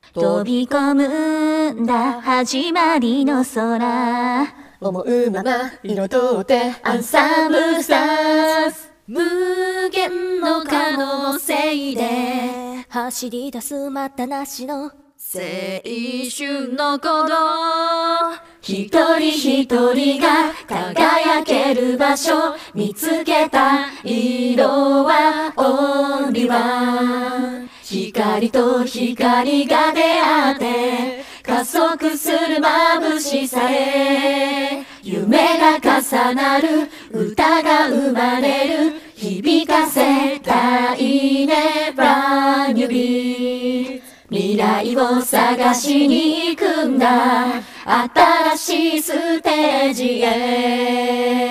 飛び込むんだ始まりの空、 思うまま彩ってアンサンブルスターズ、 無限の可能性で走り出す待ったなしの青春の鼓動、 一人一人が輝ける場所、見つけた色はオンリーワン、光と光が出会って加速する眩しさへ、夢が重なる歌が生まれる、響かせたいね Brand New Beat、未来を探しに行くんだ新しいステージへ。